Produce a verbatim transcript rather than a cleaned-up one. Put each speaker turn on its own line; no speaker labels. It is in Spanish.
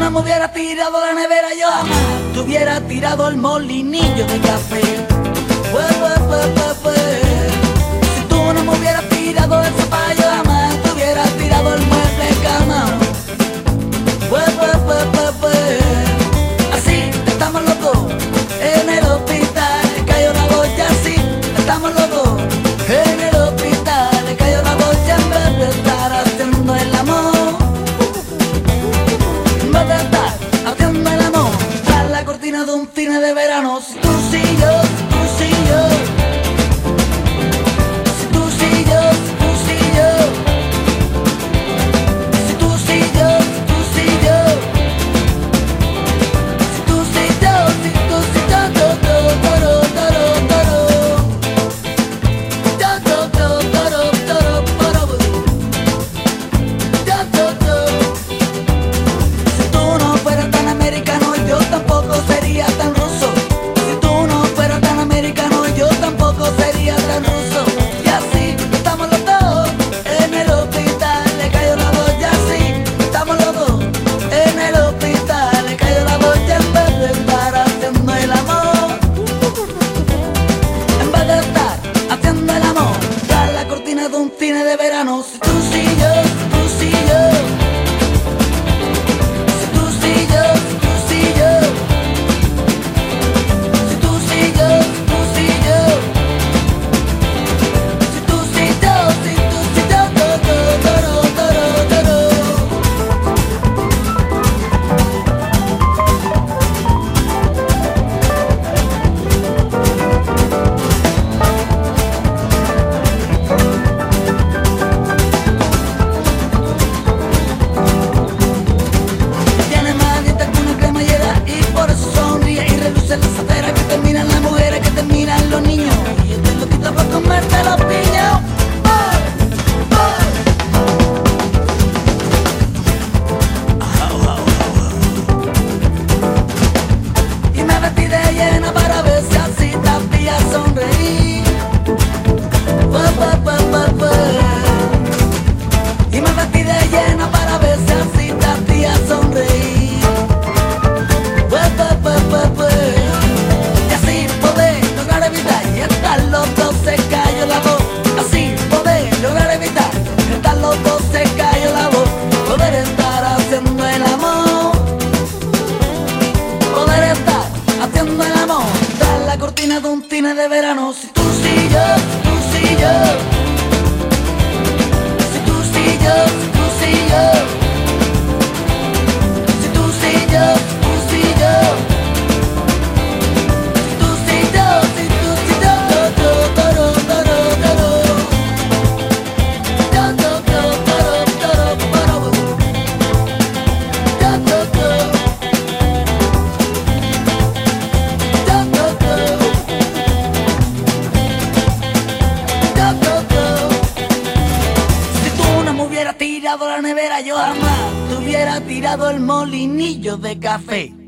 no me hubieras tirado la nevera, yo jamás te hubiera tirado el molinillo de café. Fue, fue, fue, fue, fue. Si tú no me hubieras tirado el zapallo, jamás te hubiera tirado el mueble de cama. Fue, fue, fue, fue, fue. Así estamos los dos en el hospital, le cayó una boya, así estamos los dos en el hospital, le cayó una boya en vez de estar haciendo el amor. En vez de estar haciendo el amor, tras la cortina de un cine de verano. Si tú sí yo, si tú sí yo, si tú sí yo, si tú sí yo, si tú sí yo, si tú sí yo, si tú sí yo, si tú sí yo, yo, yo, toro, toro, toro, yo, yo, yo, toro, toro, toro, yo, yo, yo. Si tú no fueras tan americano, yo tampoco sería tan ruso. Si tú no fueras tan americano, yo tampoco sería tan ruso. Y así estamos los dos en el hospital, le cayó la boya, así estamos los dos en el hospital, le cayó la boya en vez de estar haciendo el amor. En vez de estar haciendo el amor, tras la cortina de un cine de verano. Si tú sí yo, si tú sí yo, si tú sí yo, si tú sí yo, si tú sí yo, si tú sí yo, si tú sí yo, si tú sí yo, toro, toro, toro, toro. Tiene más dientes que una cremallera y por eso sonríe y reluce las aceras que terminan las mujeres, que terminan los niños. Y yo estoy loquita por comerte los piños. ¡Ay! ¡Ay! Y me vestí de llena para ver si así te hacía sonreír. Fue, fue, fue, fue, fue. Y me vestí de llena para ver si así te hacía sonreír. Fue, fue, fue, fue, fue. Y así poder lograr evitar y estar los dos se cayó la voz. Así poder lograr evitar y estar los dos se cayó la voz. Poder estar haciendo el amor, poder estar haciendo el amor, tras la cortina de un cine de verano. Si tú sí yo, si tú sí yo, si tú sí yo, si tú sí yo, si tú sí yo, si tú sí yo, si tú sí yo, si tú sí yo, yo, yo, toro, toro, toro, yo, yo, yo, toro, toro, toro, yo, yo, yo, yo, yo, yo. Si tú no me hubieras tirado la nevera, yo jamás te hubiera tirado el molinillo de café.